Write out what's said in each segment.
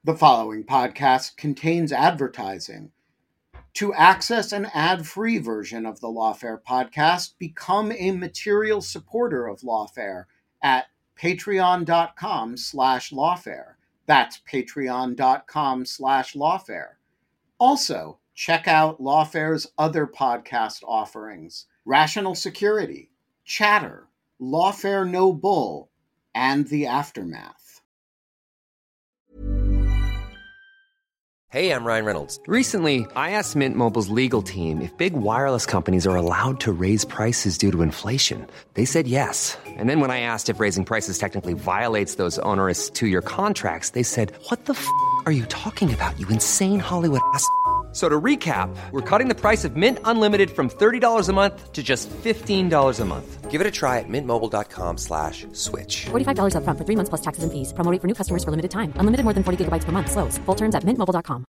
The following podcast contains advertising. To access an ad-free version of the Lawfare podcast, become a material supporter of Lawfare at patreon.com/lawfare. That's patreon.com/lawfare. Also, check out Lawfare's other podcast offerings: Rational Security, Chatter, Lawfare No Bull, and The Aftermath. Hey, I'm Ryan Reynolds. Recently, I asked Mint Mobile's legal team if big wireless companies are allowed to raise prices due to inflation. They said yes. And then when I asked if raising prices technically violates those onerous two-year contracts, they said, "What the f*** are you talking about, you insane Hollywood ass?" So to recap, we're cutting the price of Mint Unlimited from $30 a month to just $15 a month. Give it a try at mintmobile.com/switch. $45 up front for 3 months plus taxes and fees. Promo rate for new customers for limited time. Unlimited more than 40 gigabytes per month. Slows full terms at mintmobile.com.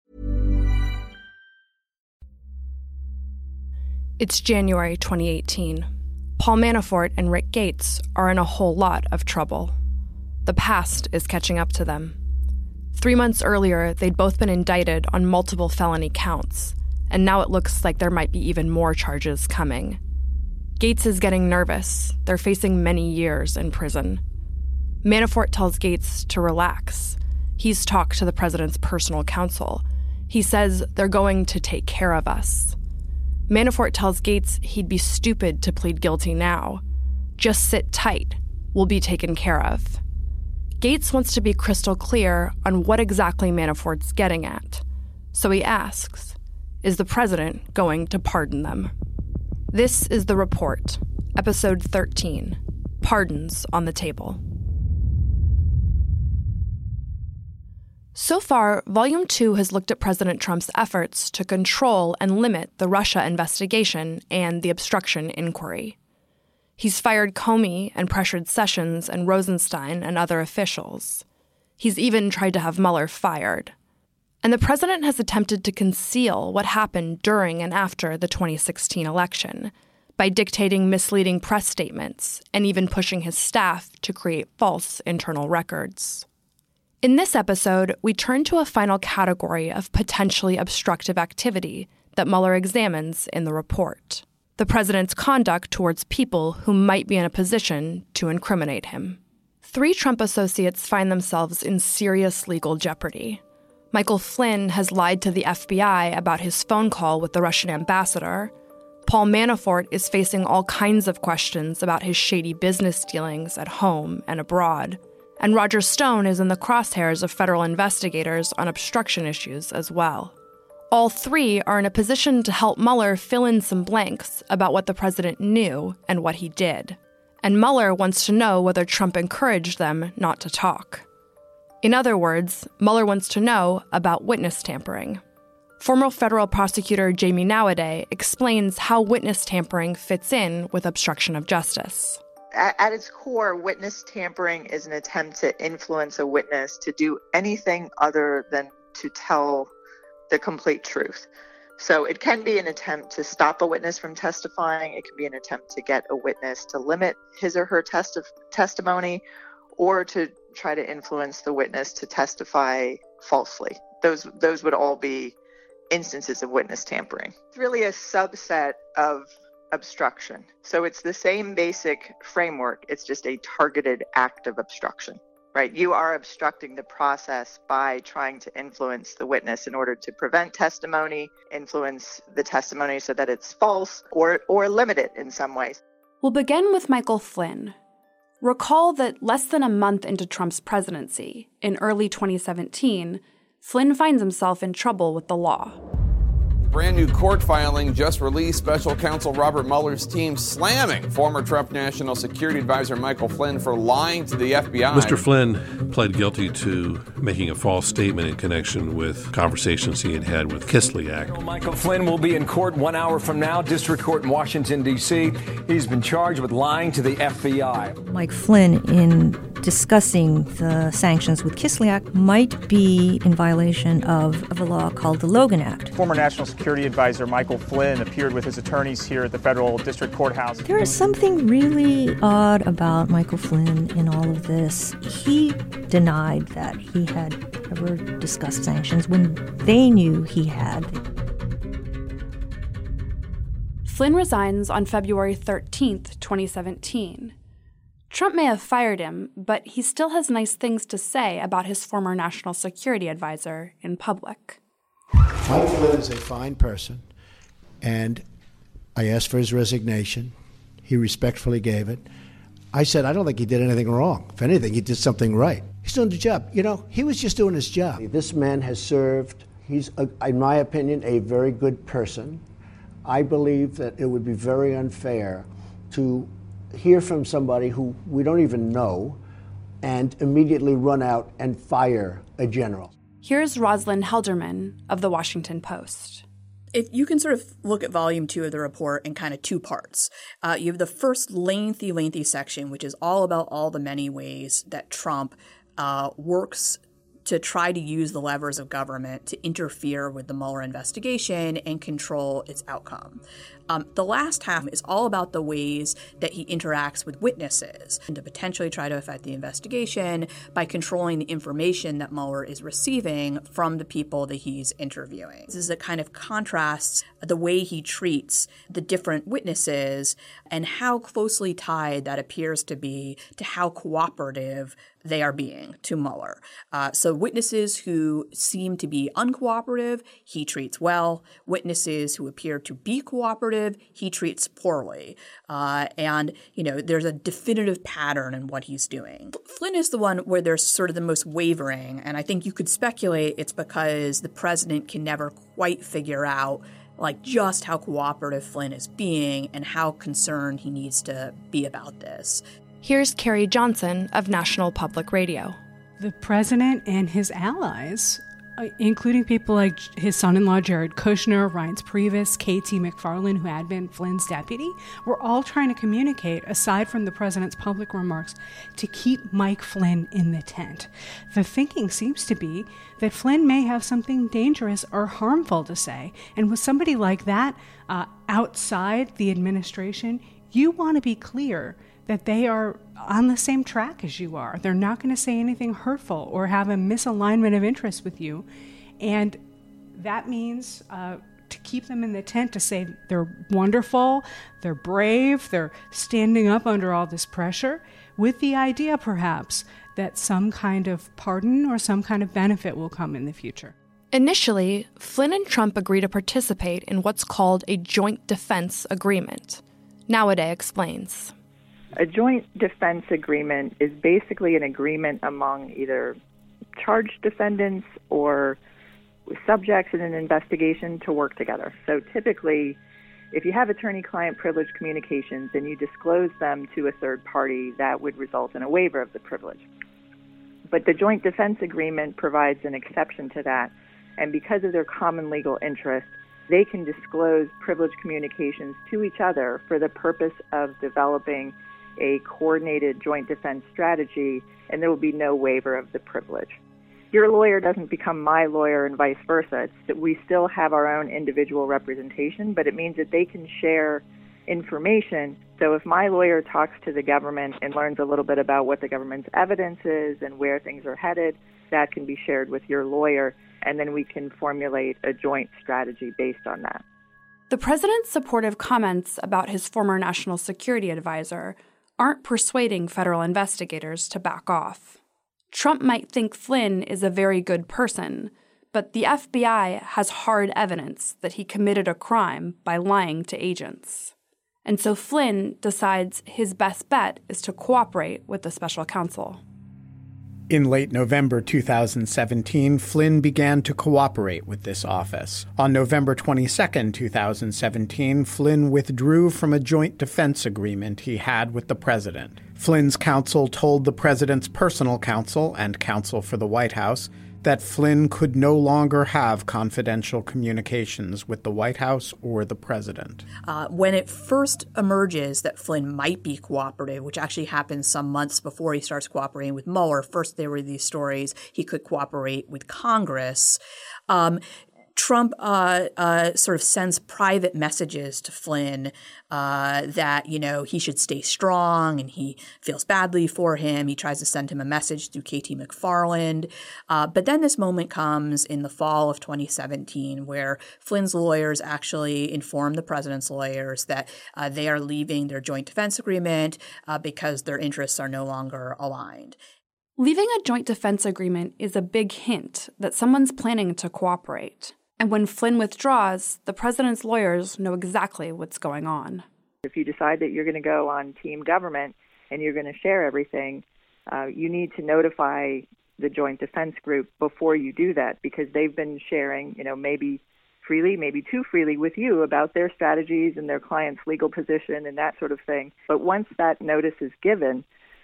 It's January 2018. Paul Manafort and Rick Gates are in a whole lot of trouble. The past is catching up to them. 3 months earlier, they'd both been indicted on multiple felony counts, and now it looks like there might be even more charges coming. Gates is getting nervous. They're facing many years in prison. Manafort tells Gates to relax. He's talked to the president's personal counsel. He says they're going to take care of us. Manafort tells Gates he'd be stupid to plead guilty now. Just sit tight. We'll be taken care of. Gates wants to be crystal clear on what exactly Manafort's getting at. So he asks, is the president going to pardon them? This is The Report, Episode 13, Pardons on the Table. So far, Volume 2 has looked at President Trump's efforts to control and limit the Russia investigation and the obstruction inquiry. He's fired Comey and pressured Sessions and Rosenstein and other officials. He's even tried to have Mueller fired. And the president has attempted to conceal what happened during and after the 2016 election by dictating misleading press statements and even pushing his staff to create false internal records. In this episode, we turn to a final category of potentially obstructive activity that Mueller examines in the report: the president's conduct towards people who might be in a position to incriminate him. 3 Trump associates find themselves in serious legal jeopardy. Michael Flynn has lied to the FBI about his phone call with the Russian ambassador. Paul Manafort is facing all kinds of questions about his shady business dealings at home and abroad. And Roger Stone is in the crosshairs of federal investigators on obstruction issues as well. All 3 are in a position to help Mueller fill in some blanks about what the president knew and what he did. And Mueller wants to know whether Trump encouraged them not to talk. In other words, Mueller wants to know about witness tampering. Former federal prosecutor Jamie Naude explains how witness tampering fits in with obstruction of justice. At its core, witness tampering is an attempt to influence a witness to do anything other than to tell the complete truth. So it can be an attempt to stop a witness from testifying. It can be an attempt to get a witness to limit his or her testimony, or to try to influence the witness to testify falsely. Those would all be instances of witness tampering. It's really a subset of obstruction. So it's the same basic framework. It's just a targeted act of obstruction, right? You are obstructing the process by trying to influence the witness in order to prevent testimony, influence the testimony so that it's false, or limit it in some ways. We'll begin with Michael Flynn. Recall that less than a month into Trump's presidency, in early 2017, Flynn finds himself in trouble with the law. Brand new court filing just released. Special counsel Robert Mueller's team slamming former Trump National Security Advisor Michael Flynn for lying to the FBI. Mr. Flynn pled guilty to making a false statement in connection with conversations he had had with Kislyak. Michael Flynn will be in court 1 hour from now, district court in Washington, D.C. He's been charged with lying to the FBI. Mike Flynn, in discussing the sanctions with Kislyak, might be in violation of a law called the Logan Act. Former National Security Advisor Michael Flynn appeared with his attorneys here at the federal district courthouse. There is something really odd about Michael Flynn in all of this. He denied that he had ever discussed sanctions when they knew he had. Flynn resigns on February 13th, 2017. Trump may have fired him, but he still has nice things to say about his former national security advisor in public. Mike Flynn is a fine person, and I asked for his resignation. He respectfully gave it. I said, I don't think he did anything wrong. If anything, he did something right. He's doing the job. You know, he was just doing his job. This man has served, he's, in my opinion, a very good person. I believe that it would be very unfair to hear from somebody who we don't even know and immediately run out and fire a general. Here's Rosalind Helderman of The Washington Post. If you can sort of look at volume 2 of the report in kind of two parts. You have the first lengthy section, which is all about all the many ways that Trump works to try to use the levers of government to interfere with the Mueller investigation and control its outcome. The last half is all about the ways that he interacts with witnesses and to potentially try to affect the investigation by controlling the information that Mueller is receiving from the people that he's interviewing. This is a kind of contrasts the way he treats the different witnesses and how closely tied that appears to be to how cooperative they are being to Mueller. So witnesses who seem to be uncooperative, he treats well. Witnesses who appear to be cooperative, he treats poorly. And, you know, there's a definitive pattern in what he's doing. Flynn is the one where there's sort of the most wavering, and I think you could speculate it's because the president can never quite figure out like just how cooperative Flynn is being and how concerned he needs to be about this. Here's Carrie Johnson of National Public Radio. The president and his allies, including people like his son-in-law Jared Kushner, Reince Priebus, K.T. McFarland, who had been Flynn's deputy, were all trying to communicate, aside from the president's public remarks, to keep Mike Flynn in the tent. The thinking seems to be that Flynn may have something dangerous or harmful to say, and with somebody like that outside the administration, you want to be clear that they are on the same track as you are. They're not going to say anything hurtful or have a misalignment of interest with you. And that means to keep them in the tent, to say they're wonderful, they're brave, they're standing up under all this pressure, with the idea perhaps that some kind of pardon or some kind of benefit will come in the future. Initially, Flynn and Trump agree to participate in what's called a joint defense agreement. Nowadays explains. A joint defense agreement is basically an agreement among either charged defendants or subjects in an investigation to work together. So typically, if you have attorney-client privilege communications and you disclose them to a third party, that would result in a waiver of the privilege. But the joint defense agreement provides an exception to that, and because of their common legal interest, they can disclose privileged communications to each other for the purpose of developing a coordinated joint defense strategy, and there will be no waiver of the privilege. Your lawyer doesn't become my lawyer and vice versa. It's that we still have our own individual representation, but it means that they can share information. So if my lawyer talks to the government and learns a little bit about what the government's evidence is and where things are headed, that can be shared with your lawyer, and then we can formulate a joint strategy based on that. The president's supportive comments about his former national security advisor aren't persuading federal investigators to back off. Trump might think Flynn is a very good person, but the FBI has hard evidence that he committed a crime by lying to agents. And so Flynn decides his best bet is to cooperate with the special counsel. In late November 2017, Flynn began to cooperate with this office. On November 22, 2017, Flynn withdrew from a joint defense agreement he had with the president. Flynn's counsel told the president's personal counsel and counsel for the White House that Flynn could no longer have confidential communications with the White House or the president. When it first emerges that Flynn might be cooperative, which actually happens some months before he starts cooperating with Mueller, first there were these stories he could cooperate with Congress. Trump sort of sends private messages to Flynn that, he should stay strong and he feels badly for him. He tries to send him a message through Katie McFarland. But then this moment comes in the fall of 2017 where Flynn's lawyers actually inform the president's lawyers that they are leaving their joint defense agreement because their interests are no longer aligned. Leaving a joint defense agreement is a big hint that someone's planning to cooperate. And when Flynn withdraws, the president's lawyers know exactly what's going on. If you decide that you're going to go on team government and you're going to share everything, you need to notify the Joint Defense Group before you do that, because they've been sharing, maybe freely, maybe too freely with you about their strategies and their client's legal position and that sort of thing. But once that notice is given,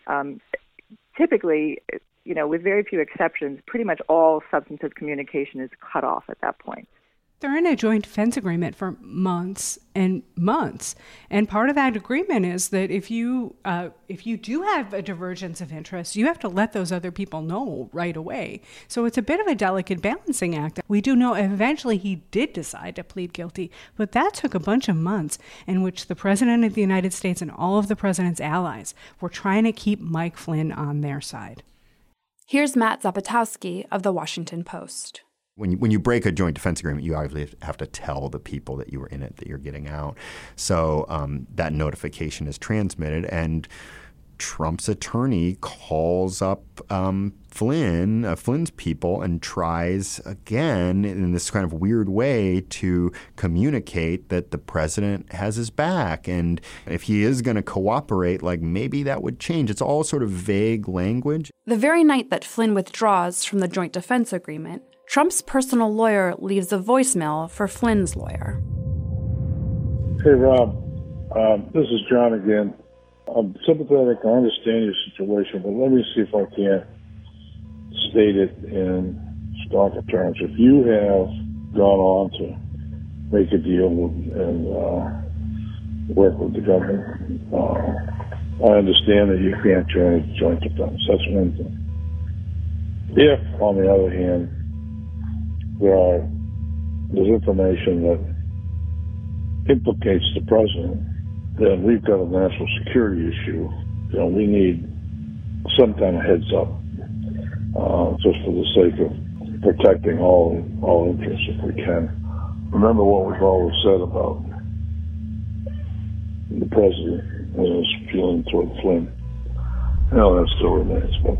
typically, with very few exceptions, pretty much all substantive communication is cut off at that point. They're in a joint defense agreement for months and months. And part of that agreement is that if you do have a divergence of interest, you have to let those other people know right away. So it's a bit of a delicate balancing act. We do know eventually he did decide to plead guilty, but that took a bunch of months in which the President of the United States and all of the president's allies were trying to keep Mike Flynn on their side. Here's Matt Zapotowski of The Washington Post. When you break a joint defense agreement, you obviously have to tell the people that you were in it that you're getting out. So that notification is transmitted, and Trump's attorney calls up Flynn's people and tries again in this kind of weird way to communicate that the president has his back. And if he is going to cooperate, maybe that would change. It's all sort of vague language. The very night that Flynn withdraws from the joint defense agreement, Trump's personal lawyer leaves a voicemail for Flynn's lawyer. Hey, Rob. This is John again. I'm sympathetic. I understand your situation, but let me see if I can state it in starker terms. If you have gone on to make a deal and work with the government, I understand that you can't join a joint defense. That's one thing. If, on the other hand, there's information that implicates the president, then we've got a national security issue. We need some kind of heads up, just for the sake of protecting all interests if we can. Remember what we've always said about the president and his feeling toward Flynn. That still remains, but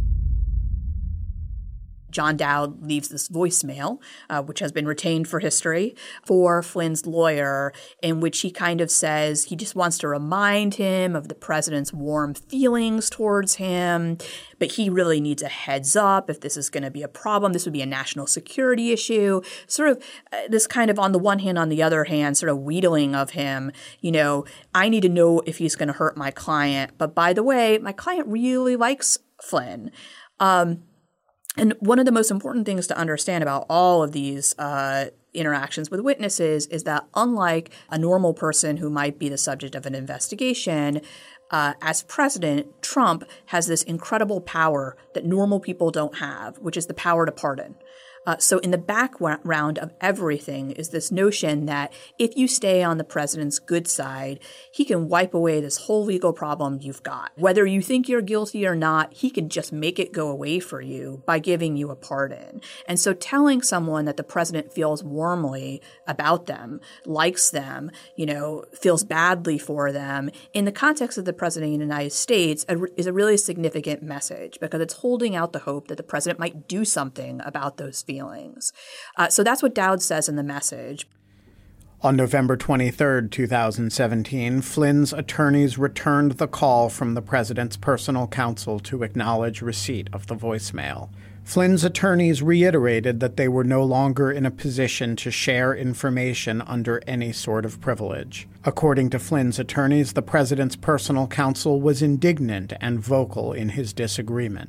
John Dowd leaves this voicemail, which has been retained for history, for Flynn's lawyer, in which he kind of says he just wants to remind him of the president's warm feelings towards him, but he really needs a heads up if this is going to be a problem. This would be a national security issue. Sort of this kind of on the one hand, on the other hand, sort of wheedling of him, I need to know if he's going to hurt my client. But by the way, my client really likes Flynn. And one of the most important things to understand about all of these interactions with witnesses is that unlike a normal person who might be the subject of an investigation, as president, Trump has this incredible power that normal people don't have, which is the power to pardon. So in the background of everything is this notion that if you stay on the president's good side, he can wipe away this whole legal problem you've got. Whether you think you're guilty or not, he can just make it go away for you by giving you a pardon. And so telling someone that the president feels warmly about them, likes them, feels badly for them, in the context of the president of the United States is a really significant message, because it's holding out the hope that the president might do something about those feelings. So that's what Dowd says in the message. On November 23, 2017, Flynn's attorneys returned the call from the president's personal counsel to acknowledge receipt of the voicemail. Flynn's attorneys reiterated that they were no longer in a position to share information under any sort of privilege. According to Flynn's attorneys, the president's personal counsel was indignant and vocal in his disagreement.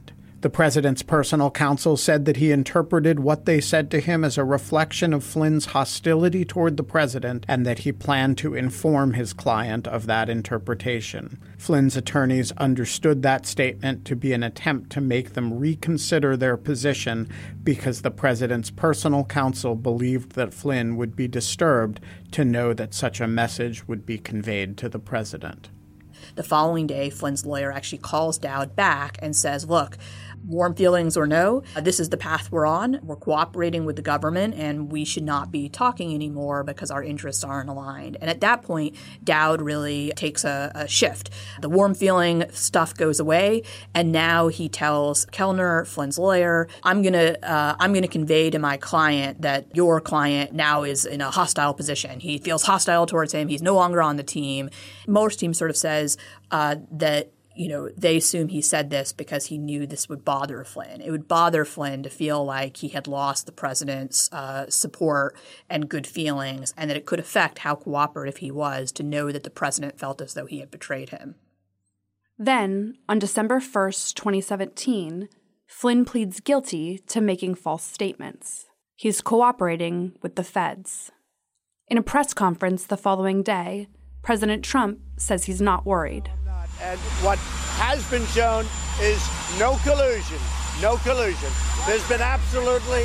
The president's personal counsel said that he interpreted what they said to him as a reflection of Flynn's hostility toward the president and that he planned to inform his client of that interpretation. Flynn's attorneys understood that statement to be an attempt to make them reconsider their position because the president's personal counsel believed that Flynn would be disturbed to know that such a message would be conveyed to the president. The following day, Flynn's lawyer actually calls Dowd back and says, look, warm feelings or no, this is the path we're on. We're cooperating with the government, and we should not be talking anymore because our interests aren't aligned. And at that point, Dowd really takes a shift. The warm feeling stuff goes away, and now he tells Kellner, Flynn's lawyer, I'm gonna convey to my client that your client now is in a hostile position. He feels hostile towards him. He's no longer on the team. Mueller's team sort of says that they assume he said this because he knew this would bother Flynn. It would bother Flynn to feel like he had lost the president's support and good feelings, and that it could affect how cooperative he was to know that the president felt as though he had betrayed him. Then, on December 1st, 2017, Flynn pleads guilty to making false statements. He's cooperating with the feds. In a press conference the following day, President Trump says he's not worried. And what has been shown is no collusion. No collusion. There's been absolutely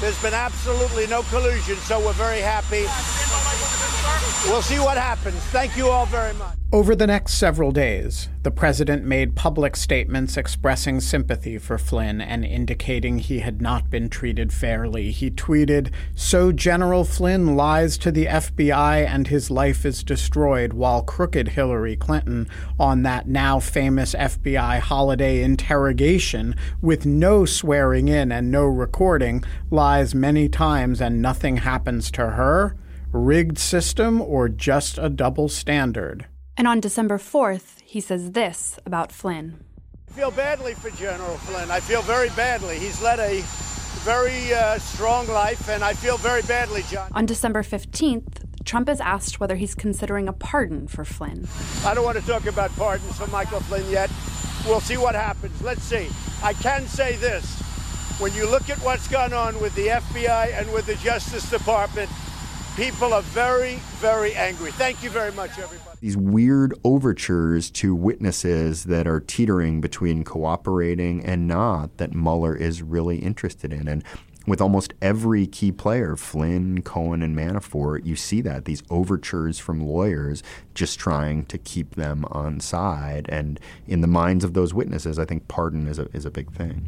no collusion, so we're very happy. We'll see what happens. Thank you all very much. Over the next several days, the president made public statements expressing sympathy for Flynn and indicating he had not been treated fairly. He tweeted, "So General Flynn lies to the FBI and his life is destroyed, while crooked Hillary Clinton on that now famous FBI holiday interrogation with no swearing in and no recording lies many times and nothing happens to her. Rigged system or just a double standard?" And on December 4th, he says this about Flynn. I feel badly for General Flynn. I feel very badly. He's led a very strong life, and I feel very badly, John. On December 15th, Trump is asked whether he's considering a pardon for Flynn. I don't want to talk about pardons for Michael Flynn yet. We'll see what happens. Let's see. I can say this. When you look at what's gone on with the FBI and with the Justice Department, people are very, very angry. Thank you very much, everybody. These weird overtures to witnesses that are teetering between cooperating and not that Mueller is really interested in. And with almost every key player, Flynn, Cohen, and Manafort, you see that, these overtures from lawyers just trying to keep them on side. And in the minds of those witnesses, I think pardon is a big thing.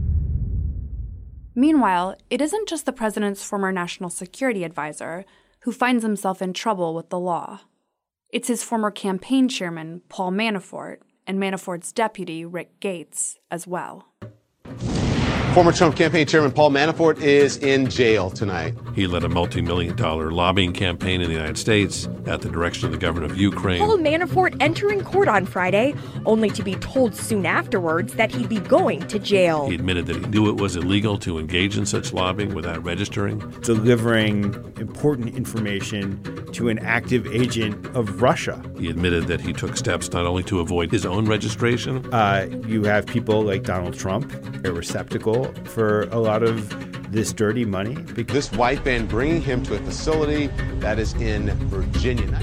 Meanwhile, it isn't just the president's former national security advisor who finds himself in trouble with the law. It's his former campaign chairman, Paul Manafort, and Manafort's deputy, Rick Gates, as well. Former Trump campaign chairman Paul Manafort is in jail tonight. He led a multi-million-dollar lobbying campaign in the United States at the direction of the government of Ukraine. Paul Manafort entering court on Friday, only to be told soon afterwards that he'd be going to jail. He admitted that he knew it was illegal to engage in such lobbying without registering. Delivering important information to an active agent of Russia. He admitted that he took steps not only to avoid his own registration. You have people like Donald Trump, a receptacle for a lot of this dirty money. This white van bringing him to a facility that is in Virginia.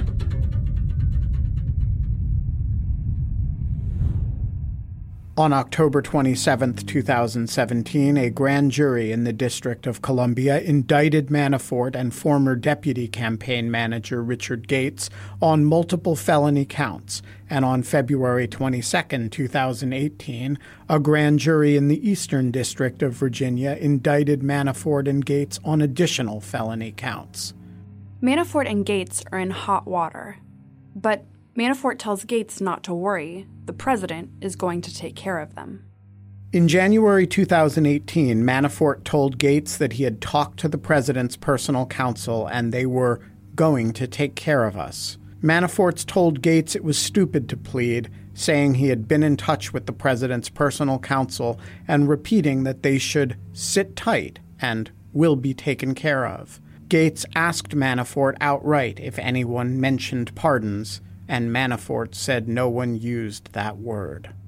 On October 27, 2017, a grand jury in the District of Columbia indicted Manafort and former deputy campaign manager Richard Gates on multiple felony counts. And on February 22, 2018, a grand jury in the Eastern District of Virginia indicted Manafort and Gates on additional felony counts. Manafort and Gates are in hot water. But Manafort tells Gates not to worry. The president is going to take care of them. In January 2018, Manafort told Gates that he had talked to the president's personal counsel and they were going to take care of us. Manafort's told Gates it was stupid to plead, saying he had been in touch with the president's personal counsel and repeating that they should sit tight and will be taken care of. Gates asked Manafort outright if anyone mentioned pardons, and Manafort said no one used that word.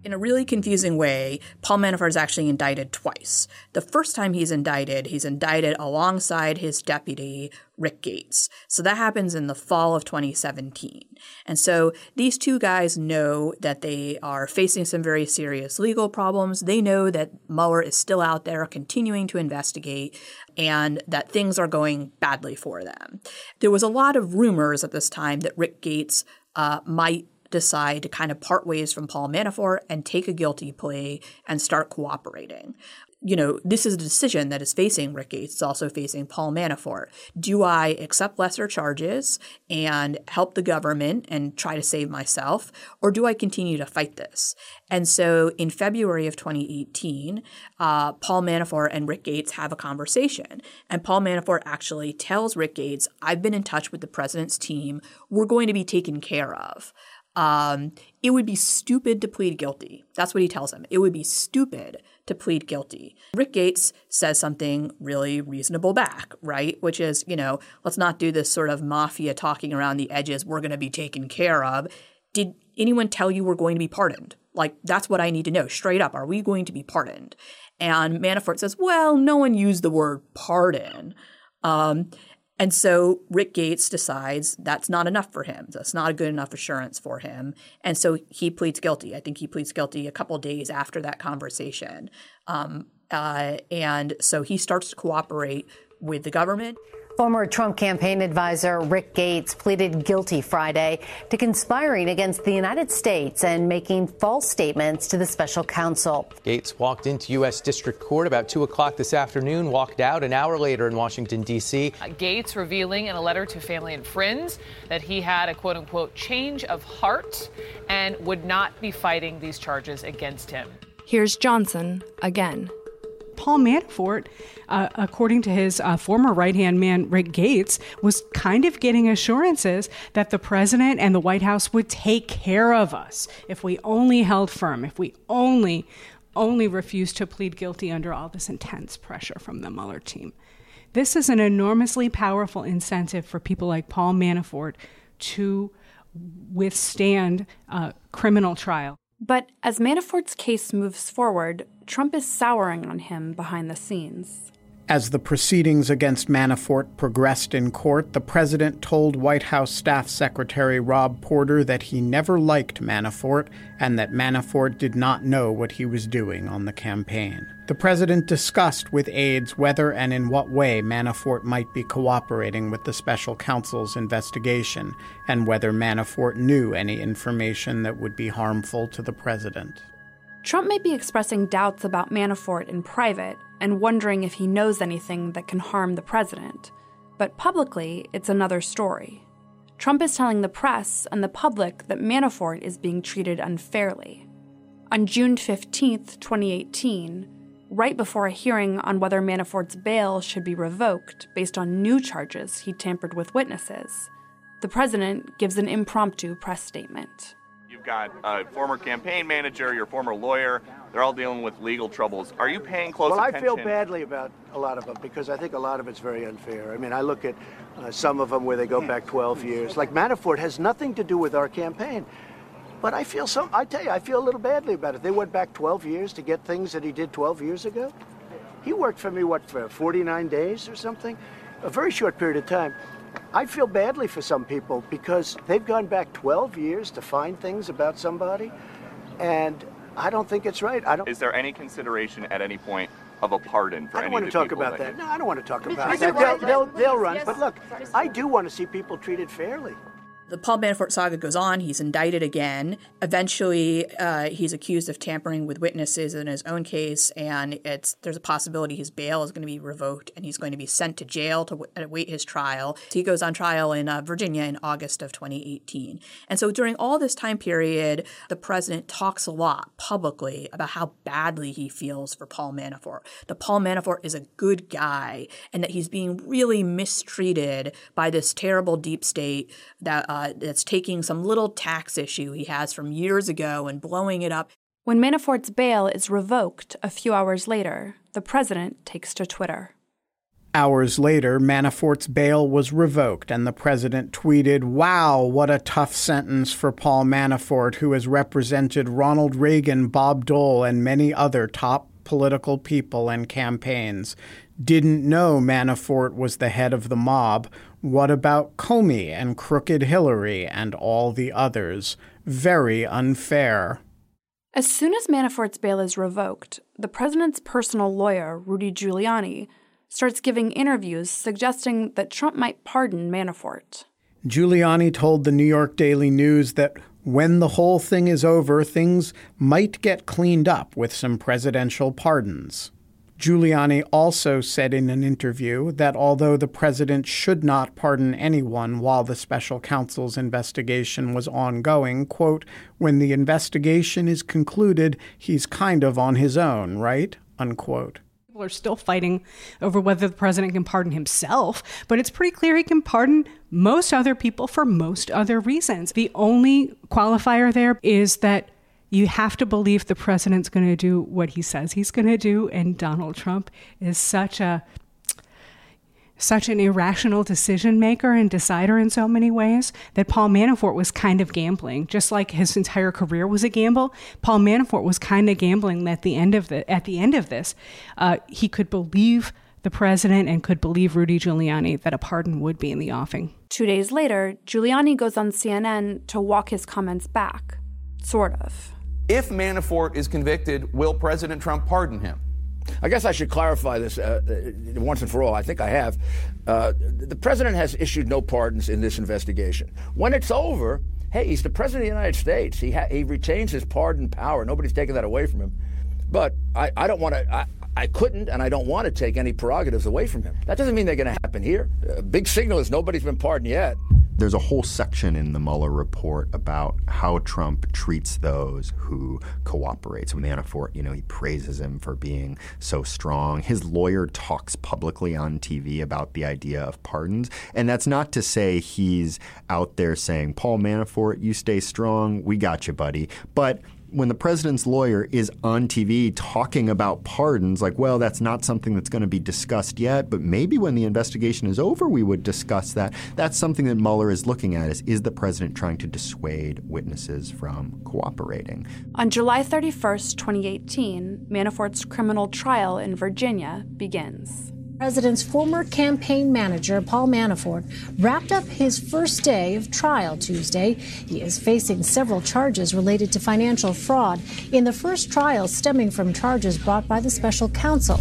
In a really confusing way, Paul Manafort is actually indicted twice. The first time he's indicted alongside his deputy, Rick Gates. So that happens in the fall of 2017. And so these two guys know that they are facing some very serious legal problems. They know that Mueller is still out there continuing to investigate and that things are going badly for them. There was a lot of rumors at this time that Rick Gates might decide to kind of part ways from Paul Manafort and take a guilty plea and start cooperating. You know, this is a decision that is facing Rick Gates. It's also facing Paul Manafort. Do I accept lesser charges and help the government and try to save myself, or do I continue to fight this? And so in February of 2018, Paul Manafort and Rick Gates have a conversation. And Paul Manafort actually tells Rick Gates, I've been in touch with the president's team. We're going to be taken care of. It would be stupid to plead guilty. That's what he tells him. It would be stupid to plead guilty. Rick Gates says something really reasonable back, right? Which is, you know, let's not do this sort of mafia talking around the edges. We're going to be taken care of. Did anyone tell you we're going to be pardoned? Like, that's what I need to know straight up. Are we going to be pardoned? And Manafort says, well, no one used the word pardon. And so Rick Gates decides that's not enough for him. That's not a good enough assurance for him. And so he pleads guilty. I think he pleads guilty a couple of days after that conversation. And so he starts to cooperate with the government. Former Trump campaign advisor Rick Gates pleaded guilty Friday to conspiring against the United States and making false statements to the special counsel. Gates walked into U.S. District Court about 2 o'clock this afternoon, walked out an hour later in Washington, D.C. Gates revealing in a letter to family and friends that he had a quote-unquote change of heart and would not be fighting these charges against him. Here's Johnson again. Paul Manafort, according to his former right-hand man, Rick Gates, was kind of getting assurances that the president and the White House would take care of us if we only held firm, if we only refused to plead guilty under all this intense pressure from the Mueller team. This is an enormously powerful incentive for people like Paul Manafort to withstand a criminal trial. But as Manafort's case moves forward, Trump is souring on him behind the scenes. As the proceedings against Manafort progressed in court, the president told White House Staff Secretary Rob Porter that he never liked Manafort and that Manafort did not know what he was doing on the campaign. The president discussed with aides whether and in what way Manafort might be cooperating with the special counsel's investigation and whether Manafort knew any information that would be harmful to the president. Trump may be expressing doubts about Manafort in private and wondering if he knows anything that can harm the president. But publicly, it's another story. Trump is telling the press and the public that Manafort is being treated unfairly. On June 15, 2018, right before a hearing on whether Manafort's bail should be revoked based on new charges he tampered with witnesses, the president gives an impromptu press statement. You've got a former campaign manager, your former lawyer. They're all dealing with legal troubles. Are you paying close attention? Well, I feel badly about a lot of them because I think a lot of it's very unfair. I mean, I look at some of them where they go back 12 years. Like Manafort has nothing to do with our campaign. But I feel I tell you, I feel a little badly about it. They went back 12 years to get things that he did 12 years ago. He worked for me, for 49 days or something? A very short period of time. I feel badly for some people because they've gone back 12 years to find things about somebody, and I don't think it's right. Is there any consideration at any point of a pardon for any of the people? I don't want to talk about that. No, I don't want to talk about that. They'll run. But look, I do want to see people treated fairly. The Paul Manafort saga goes on. He's indicted again. Eventually, he's accused of tampering with witnesses in his own case, and there's a possibility his bail is going to be revoked, and he's going to be sent to jail to await his trial. He goes on trial in Virginia in August of 2018. And so during all this time period, the president talks a lot publicly about how badly he feels for Paul Manafort. That Paul Manafort is a good guy, and that he's being really mistreated by this terrible deep state that's taking some little tax issue he has from years ago and blowing it up. When Manafort's bail is revoked a few hours later, the president takes to Twitter. Hours later, Manafort's bail was revoked, and the president tweeted, "Wow, what a tough sentence for Paul Manafort, who has represented Ronald Reagan, Bob Dole, and many other top political people and campaigns. Didn't know Manafort was the head of the mob. What about Comey and Crooked Hillary and all the others? Very unfair." As soon as Manafort's bail is revoked, the president's personal lawyer, Rudy Giuliani, starts giving interviews suggesting that Trump might pardon Manafort. Giuliani told the New York Daily News that when the whole thing is over, things might get cleaned up with some presidential pardons. Giuliani also said in an interview that although the president should not pardon anyone while the special counsel's investigation was ongoing, quote, "when the investigation is concluded, he's kind of on his own, right?" unquote. People are still fighting over whether the president can pardon himself, but it's pretty clear he can pardon most other people for most other reasons. The only qualifier there is that you have to believe the president's going to do what he says he's going to do, and Donald Trump is such an irrational decision maker and decider in so many ways that Paul Manafort was kind of gambling, just like his entire career was a gamble. Paul Manafort was kind of gambling that at the end of this, he could believe the president and could believe Rudy Giuliani that a pardon would be in the offing. 2 days later, Giuliani goes on CNN to walk his comments back, sort of. If Manafort is convicted, will President Trump pardon him? I guess I should clarify this once and for all. I think I have. The president has issued no pardons in this investigation. When it's over, hey, he's the president of the United States. He retains his pardon power. Nobody's taking that away from him. But I don't want to. I couldn't, and I don't want to take any prerogatives away from him. That doesn't mean they're going to happen here. Big signal is nobody's been pardoned yet. There's a whole section in the Mueller report about how Trump treats those who cooperate. So Manafort, he praises him for being so strong. His lawyer talks publicly on TV about the idea of pardons. And that's not to say he's out there saying, Paul Manafort, you stay strong. We got you, buddy. But when the president's lawyer is on TV talking about pardons, like, well, that's not something that's going to be discussed yet, but maybe when the investigation is over, we would discuss that. That's something that Mueller is looking at is the president trying to dissuade witnesses from cooperating? On July 31st, 2018, Manafort's criminal trial in Virginia begins. The president's former campaign manager, Paul Manafort, wrapped up his first day of trial Tuesday. He is facing several charges related to financial fraud in the first trial stemming from charges brought by the special counsel.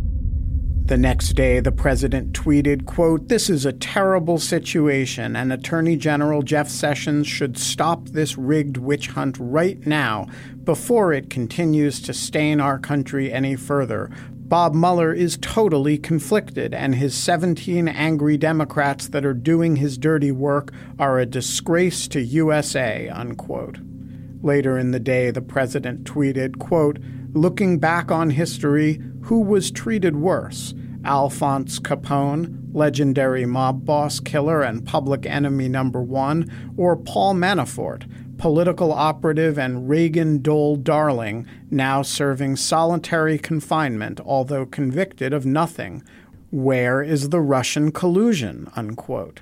The next day, the president tweeted, quote, "This is a terrible situation, and Attorney General Jeff Sessions should stop this rigged witch hunt right now before it continues to stain our country any further. Bob Mueller is totally conflicted, and his 17 angry Democrats that are doing his dirty work are a disgrace to USA," unquote. Later in the day, the president tweeted, quote, "Looking back on history, who was treated worse? Alphonse Capone, legendary mob boss, killer, and public enemy number one, or Paul Manafort, political operative and Reagan Dole darling, now serving solitary confinement, although convicted of nothing? Where is the Russian collusion?" unquote.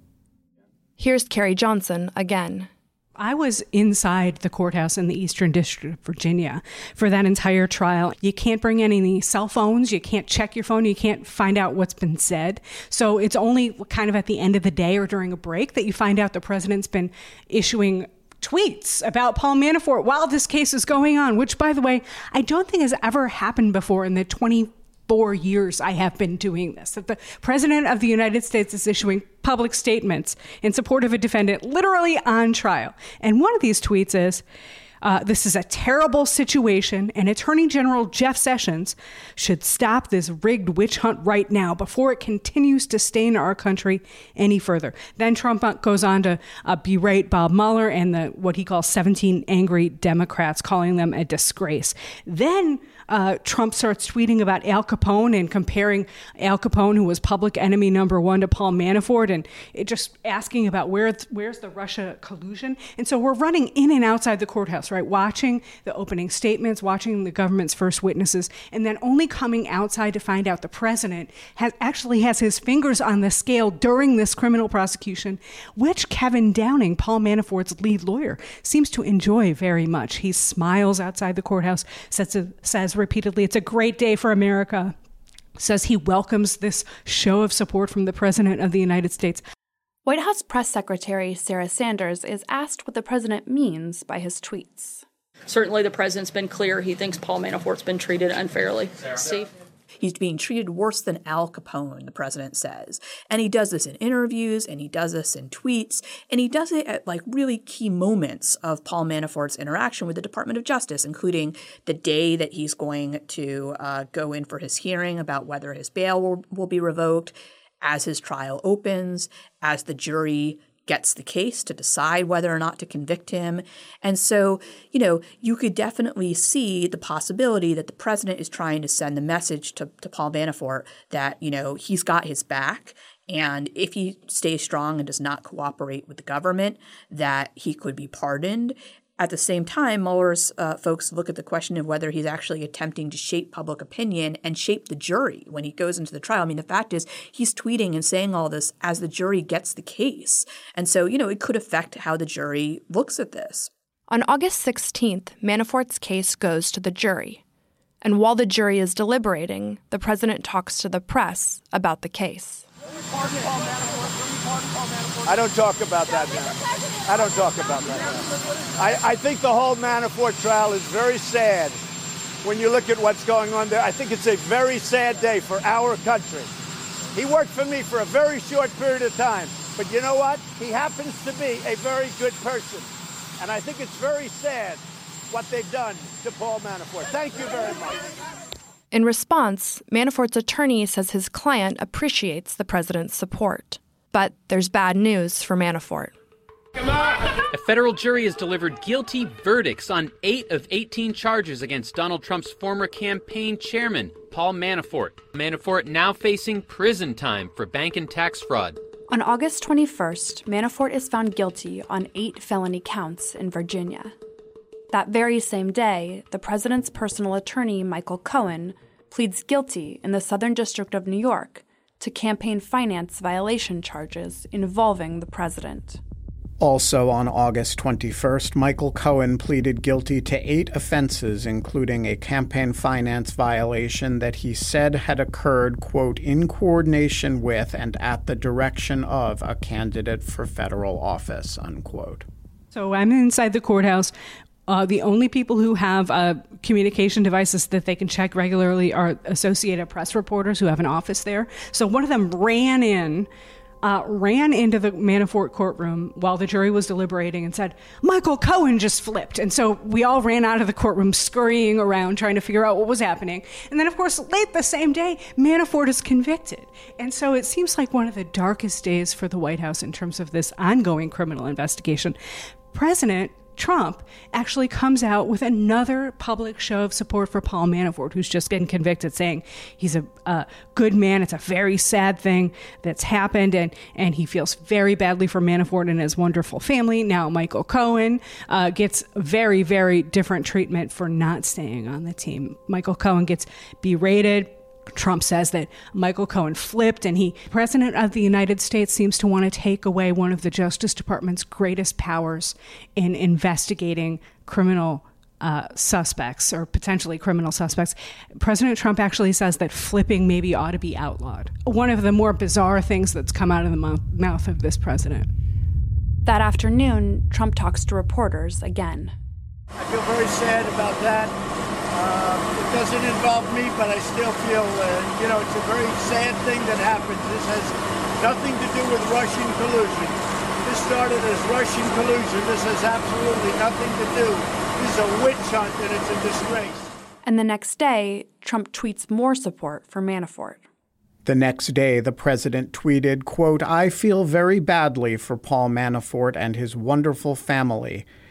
Here's Carrie Johnson again. I was inside the courthouse in the Eastern District of Virginia for that entire trial. You can't bring any cell phones. You can't check your phone. You can't find out what's been said. So it's only kind of at the end of the day or during a break that you find out the president's been issuing tweets about Paul Manafort while this case is going on, which, by the way, I don't think has ever happened before in the 24 years I have been doing this. That the president of the United States is issuing public statements in support of a defendant literally on trial. And one of these tweets is, this is a terrible situation, and Attorney General Jeff Sessions should stop this rigged witch hunt right now before it continues to stain our country any further. Then Trump goes on to berate Bob Mueller and what he calls 17 angry Democrats, calling them a disgrace. Then Trump starts tweeting about Al Capone and comparing Al Capone, who was public enemy number one, to Paul Manafort, and just asking about where's the Russia collusion. And so we're running in and outside the courthouse, right, watching the opening statements, watching the government's first witnesses, and then only coming outside to find out the president actually has his fingers on the scale during this criminal prosecution, which Kevin Downing, Paul Manafort's lead lawyer, seems to enjoy very much. He smiles outside the courthouse, says repeatedly, "It's a great day for America," says he welcomes this show of support from the President of the United States. White House Press Secretary Sarah Sanders is asked what the president means by his tweets. Certainly the president's been clear he thinks Paul Manafort's been treated unfairly. Steve? He's being treated worse than Al Capone, the president says. And he does this in interviews, and he does this in tweets, and he does it at really key moments of Paul Manafort's interaction with the Department of Justice, including the day that he's going to go in for his hearing about whether his bail will be revoked, as his trial opens, as the jury gets the case to decide whether or not to convict him. And so, you could definitely see the possibility that the president is trying to send the message to Paul Manafort that, he's got his back. And if he stays strong and does not cooperate with the government, that he could be pardoned. At the same time, Mueller's folks look at the question of whether he's actually attempting to shape public opinion and shape the jury when he goes into the trial. I mean, the fact is he's tweeting and saying all this as the jury gets the case. And so, it could affect how the jury looks at this. On August 16th, Manafort's case goes to the jury. And while the jury is deliberating, the president talks to the press about the case. I don't talk about that now. I don't talk about that now. I think the whole Manafort trial is very sad when you look at what's going on there. I think it's a very sad day for our country. He worked for me for a very short period of time, but you know what? He happens to be a very good person. And I think it's very sad what they've done to Paul Manafort. Thank you very much. In response, Manafort's attorney says his client appreciates the president's support. But there's bad news for Manafort. A federal jury has delivered guilty verdicts on 8 of 18 charges against Donald Trump's former campaign chairman, Paul Manafort. Manafort now facing prison time for bank and tax fraud. On August 21st, Manafort is found guilty on 8 felony counts in Virginia. That very same day, the president's personal attorney, Michael Cohen, pleads guilty in the Southern District of New York to campaign finance violation charges involving the president. Also on August 21st, Michael Cohen pleaded guilty to 8 offenses, including a campaign finance violation that he said had occurred, quote, in coordination with and at the direction of a candidate for federal office, unquote. So I'm inside the courthouse. The only people who have communication devices that they can check regularly are Associated Press reporters who have an office there. So one of them ran into the Manafort courtroom while the jury was deliberating and said, "Michael Cohen just flipped." And so we all ran out of the courtroom scurrying around trying to figure out what was happening. And then, of course, late the same day, Manafort is convicted. And so it seems like one of the darkest days for the White House in terms of this ongoing criminal investigation. President Trump actually comes out with another public show of support for Paul Manafort, who's just getting convicted, saying he's a good man. It's a very sad thing that's happened, and he feels very badly for Manafort and his wonderful family. Now Michael Cohen gets very, very different treatment for not staying on the team. Michael Cohen gets berated. Trump says that Michael Cohen flipped, and President of the United States seems to want to take away one of the Justice Department's greatest powers in investigating criminal suspects or potentially criminal suspects. President Trump actually says that flipping maybe ought to be outlawed. One of the more bizarre things that's come out of the mouth of this president. That afternoon, Trump talks to reporters again. I feel very sad about that. It doesn't involve me, but I still feel, it's a very sad thing that happened. This has nothing to do with Russian collusion. This started as Russian collusion. This has absolutely nothing to do. This is a witch hunt, and it's a disgrace. And the next day, Trump tweets more support for Manafort. The next day, the president tweeted, quote, "I feel very badly for Paul Manafort and his wonderful family.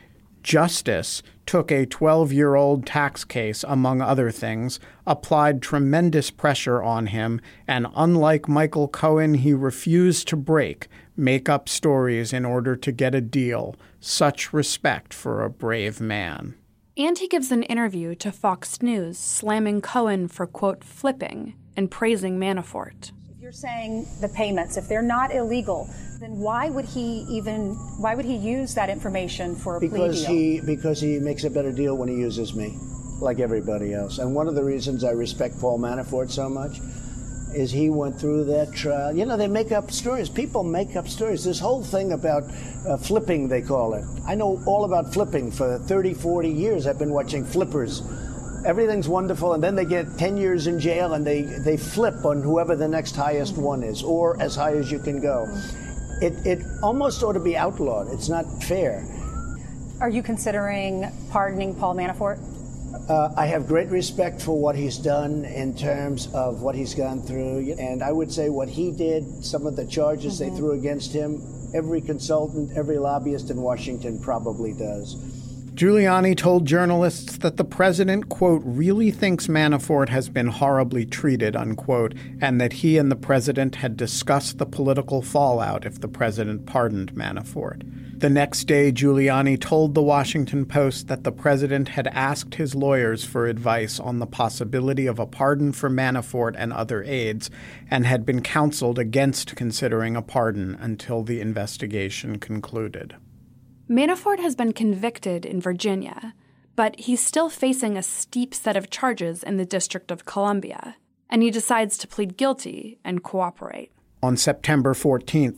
Justice took a 12-year-old tax case, among other things, applied tremendous pressure on him, and unlike Michael Cohen, he refused to make up stories in order to get a deal. Such respect for a brave man. And he gives an interview to Fox News, slamming Cohen for, quote, flipping and praising Manafort. If you're saying the payments, if they're not illegal, then why would he use that information for a plea deal? Because he makes a better deal when he uses me, like everybody else. And one of the reasons I respect Paul Manafort so much is he went through that trial. You know, they make up stories. People make up stories. This whole thing about flipping, they call it. I know all about flipping. For 30, 40 years, I've been watching flippers. Everything's wonderful, and then they get 10 years in jail, and they flip on whoever the next highest one is, or as high as you can go. It almost ought to be outlawed. It's not fair. Are you considering pardoning Paul Manafort? I have great respect for what he's done in terms of what he's gone through. And I would say what he did, some of the charges they threw against him, every consultant, every lobbyist in Washington probably does. Giuliani told journalists that the president, quote, really thinks Manafort has been horribly treated, unquote, and that he and the president had discussed the political fallout if the president pardoned Manafort. The next day, Giuliani told the Washington Post that the president had asked his lawyers for advice on the possibility of a pardon for Manafort and other aides, and had been counseled against considering a pardon until the investigation concluded. Manafort has been convicted in Virginia, but he's still facing a steep set of charges in the District of Columbia, and he decides to plead guilty and cooperate. On September 14,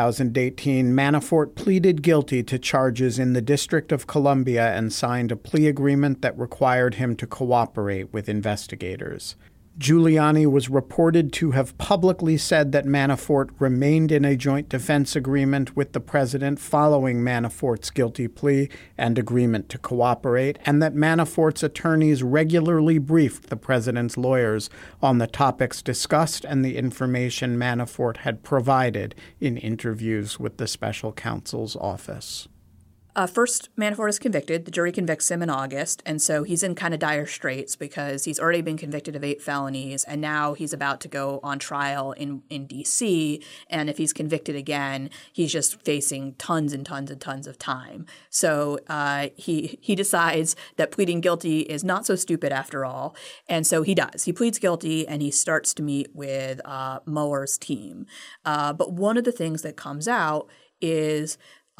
2018, Manafort pleaded guilty to charges in the District of Columbia and signed a plea agreement that required him to cooperate with investigators. Giuliani was reported to have publicly said that Manafort remained in a joint defense agreement with the president following Manafort's guilty plea and agreement to cooperate, and that Manafort's attorneys regularly briefed the president's lawyers on the topics discussed and the information Manafort had provided in interviews with the special counsel's office. First, Manafort is convicted. The jury convicts him in August, and so he's in kind of dire straits because he's already been convicted of 8 felonies, and now he's about to go on trial in D.C., and if he's convicted again, he's just facing tons and tons and tons of time. So he decides that pleading guilty is not so stupid after all, and so he does. He pleads guilty, and he starts to meet with Mueller's team. But one of the things that comes out is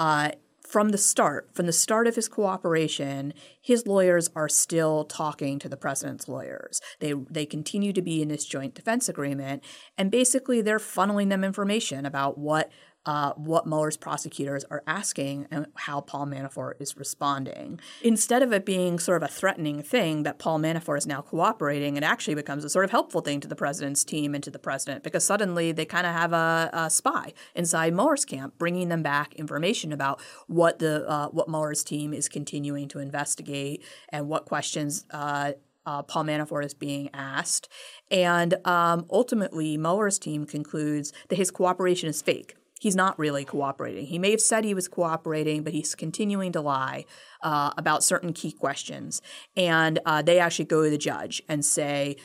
from the start of his cooperation, his lawyers are still talking to the president's lawyers. They continue to be in this joint defense agreement, and basically they're funneling them information about what Mueller's prosecutors are asking and how Paul Manafort is responding. Instead of it being sort of a threatening thing that Paul Manafort is now cooperating, it actually becomes a sort of helpful thing to the president's team and to the president, because suddenly they kind of have a spy inside Mueller's camp, bringing them back information about what Mueller's team is continuing to investigate and what questions Paul Manafort is being asked. And ultimately, Mueller's team concludes that his cooperation is fake. He's not really cooperating. He may have said he was cooperating, but he's continuing to lie about certain key questions. And they actually go to the judge and say,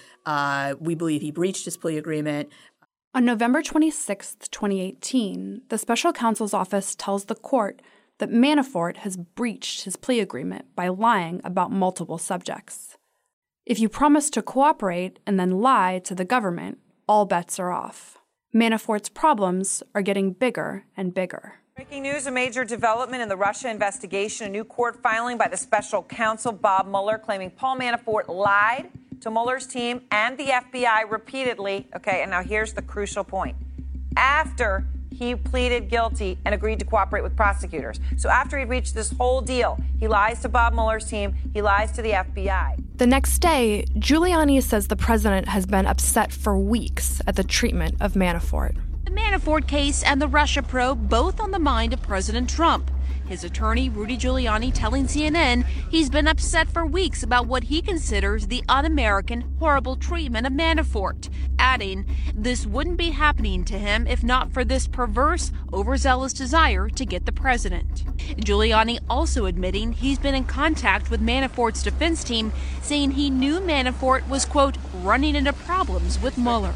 we believe he breached his plea agreement. On November 26, 2018, the special counsel's office tells the court that Manafort has breached his plea agreement by lying about multiple subjects. If you promise to cooperate and then lie to the government, all bets are off. Manafort's problems are getting bigger and bigger. Breaking news, a major development in the Russia investigation. A new court filing by the special counsel, Bob Mueller, claiming Paul Manafort lied to Mueller's team and the FBI repeatedly. Okay, and now here's the crucial point. After he pleaded guilty and agreed to cooperate with prosecutors. So after he'd reached this whole deal, he lies to Bob Mueller's team, he lies to the FBI. The next day, Giuliani says the president has been upset for weeks at the treatment of Manafort. The Manafort case and the Russia probe both on the mind of President Trump. His attorney, Rudy Giuliani, telling CNN he's been upset for weeks about what he considers the un-American, horrible treatment of Manafort, adding this wouldn't be happening to him if not for this perverse, overzealous desire to get the president. Giuliani also admitting he's been in contact with Manafort's defense team, saying he knew Manafort was, quote, running into problems with Mueller.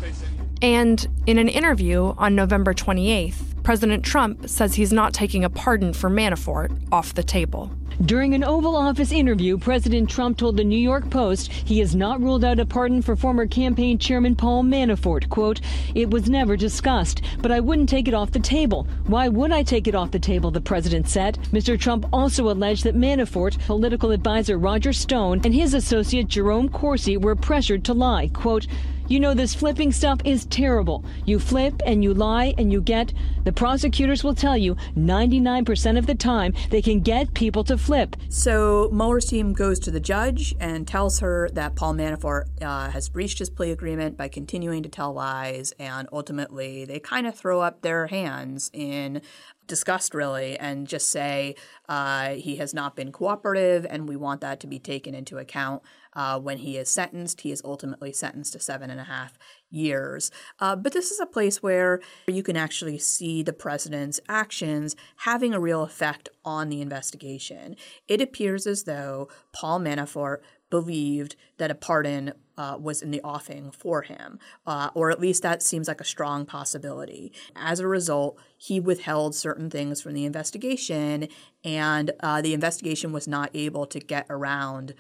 And in an interview on November 28th, President Trump says he's not taking a pardon for Manafort off the table. During an Oval Office interview, President Trump told the New York Post he has not ruled out a pardon for former campaign chairman Paul Manafort. Quote, "It was never discussed, but I wouldn't take it off the table. Why would I take it off the table?" the president said. Mr. Trump also alleged that Manafort, political advisor Roger Stone, and his associate Jerome Corsi were pressured to lie. Quote, "You know, this flipping stuff is terrible. You flip and you lie and you get, the prosecutors will tell you 99% of the time they can get people to flip." So Mueller's team goes to the judge and tells her that Paul Manafort has breached his plea agreement by continuing to tell lies, and ultimately they kind of throw up their hands in disgust, really, and just say he has not been cooperative, and we want that to be taken into account when he is sentenced. He is ultimately sentenced to 7.5 years. But this is a place where you can actually see the president's actions having a real effect on the investigation. It appears as though Paul Manafort believed that a pardon was in the offing for him, or at least that seems like a strong possibility. As a result, he withheld certain things from the investigation, and the investigation was not able to get around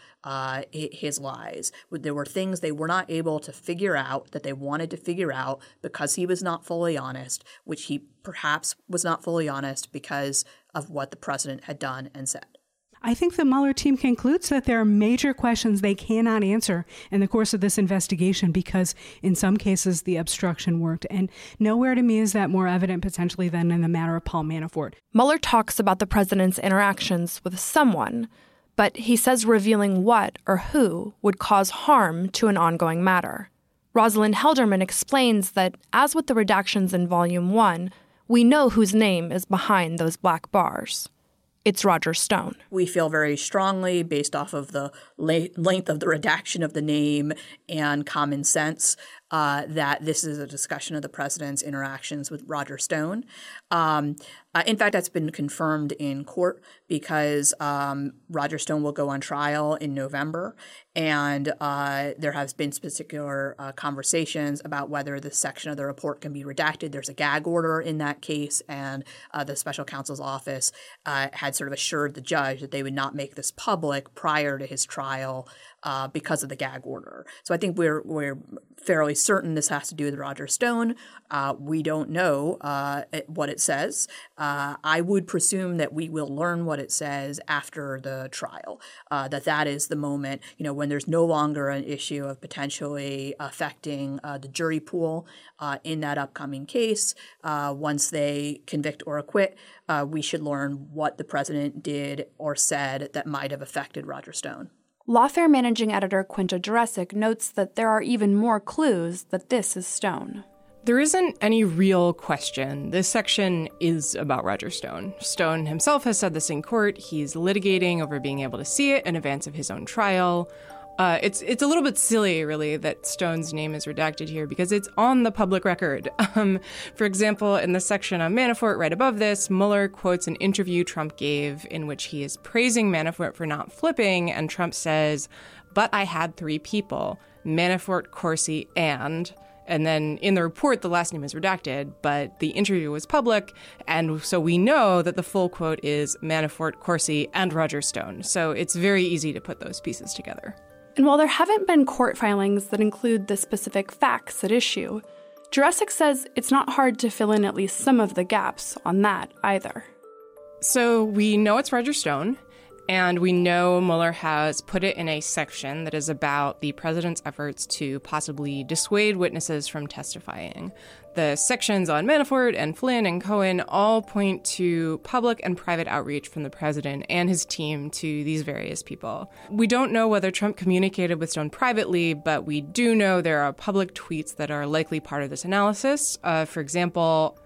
his lies. There were things they were not able to figure out that they wanted to figure out because he was not fully honest, which he perhaps was not fully honest because of what the president had done and said. I think the Mueller team concludes that there are major questions they cannot answer in the course of this investigation because in some cases the obstruction worked. And nowhere to me is that more evident potentially than in the matter of Paul Manafort. Mueller talks about the president's interactions with someone, but he says revealing what or who would cause harm to an ongoing matter. Rosalind Helderman explains that, as with the redactions in Volume 1, we know whose name is behind those black bars. It's Roger Stone. We feel very strongly, based off of the length of the redaction of the name and common sense, that this is a discussion of the president's interactions with Roger Stone. In fact, that's been confirmed in court because Roger Stone will go on trial in November, and there has been particular conversations about whether this section of the report can be redacted. There's a gag order in that case, and the special counsel's office had sort of assured the judge that they would not make this public prior to his trial because of the gag order. So I think we're fairly certain this has to do with Roger Stone. We don't know what it says. I would presume that we will learn what it says after the trial, that is the moment, when there's no longer an issue of potentially affecting the jury pool in that upcoming case. Once they convict or acquit, we should learn what the president did or said that might have affected Roger Stone. Lawfare managing editor Quinta Jurecic notes that there are even more clues that this is Stone. There isn't any real question. This section is about Roger Stone. Stone himself has said this in court. He's litigating over being able to see it in advance of his own trial. It's a little bit silly, really, that Stone's name is redacted here because it's on the public record. For example, in the section on Manafort right above this, Mueller quotes an interview Trump gave in which he is praising Manafort for not flipping, and Trump says, "But I had 3 people, Manafort, Corsi, and then in the report, the last name is redacted, but the interview was public, and so we know that the full quote is Manafort, Corsi, and Roger Stone. So it's very easy to put those pieces together. And while there haven't been court filings that include the specific facts at issue, Jurecic says it's not hard to fill in at least some of the gaps on that either. So we know it's Roger Stone, and we know Mueller has put it in a section that is about the president's efforts to possibly dissuade witnesses from testifying. The sections on Manafort and Flynn and Cohen all point to public and private outreach from the president and his team to these various people. We don't know whether Trump communicated with Stone privately, but we do know there are public tweets that are likely part of this analysis. For example,